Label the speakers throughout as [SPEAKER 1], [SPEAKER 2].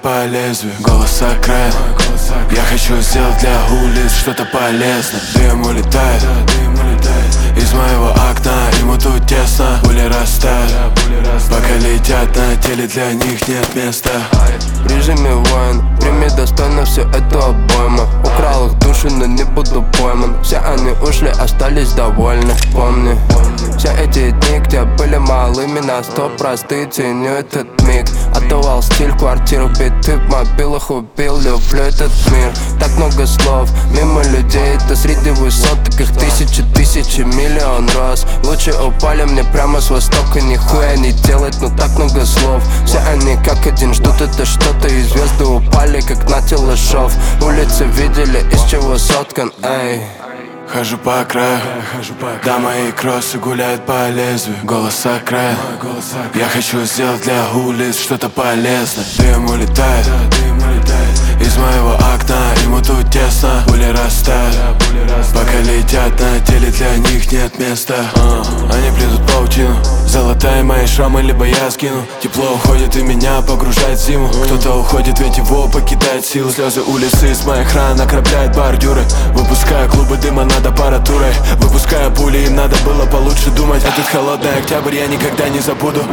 [SPEAKER 1] по лезвию. Голос окраин. Я хочу сделать для улиц что-то полезное. Дым улетает из моего окна, ему тут тесно. Пули растают, пока летят на теле, для них нет места.
[SPEAKER 2] В режиме воин, прими достойно всю эту обойму. Украл их души, но не буду пойман. Все они ушли, остались довольны. Помни, все эти дни, где были малыми, на 100% ценю этот миг. Отдавал стиль, квартиру, биты в мобилах убил. Люблю этот мир, так много слов мимо людей, это среди высот, таких тысячи, миллион раз. Лучше упали мне прямо с востока, нихуя не делать, но так много слов. Все они как один ждут это что-то, и звезды упали, как на телешов. Улицы видели, из чего соткан, эй.
[SPEAKER 1] Хожу по краю, да, мои кроссы гуляют по лезвию. Голос окраин. Я хочу сделать для улиц что-то полезное. Дым улетает из моего окна, ему тут тесно. Пули растают, пока летят на теле, для них нет места. Они плетут паутину, золотая мои шрамы, либо я скину. Тепло уходит и меня погружает в зиму. Кто-то уходит, ведь его покидает силы. Слезы улицы из моих ран окропляют бордюры. Выпуская клубы дыма над аппаратурой, выпуская пули, им надо было получше думать. Этот холодный октябрь я никогда не забуду.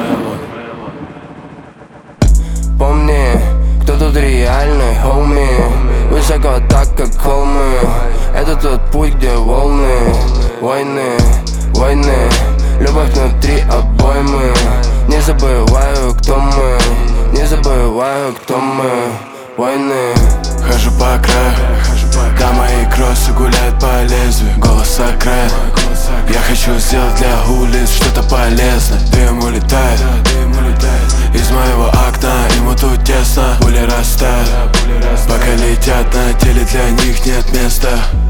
[SPEAKER 2] Помни, кто тут реальный, хоуми. Высоко так, как холмы. Это тот путь, где волны. Войны, любовь внутри обоймы. Не забываю, кто мы. Не забываю, кто мы. Войны.
[SPEAKER 1] Хожу по краю, да, мои кроссы гуляют по лезвию. Голос окраин. Я хочу сделать для улиц что-то полезное. Дым улетает из моего окна, ему тут тесно. Пули растают, пока летят на теле, для них нет места.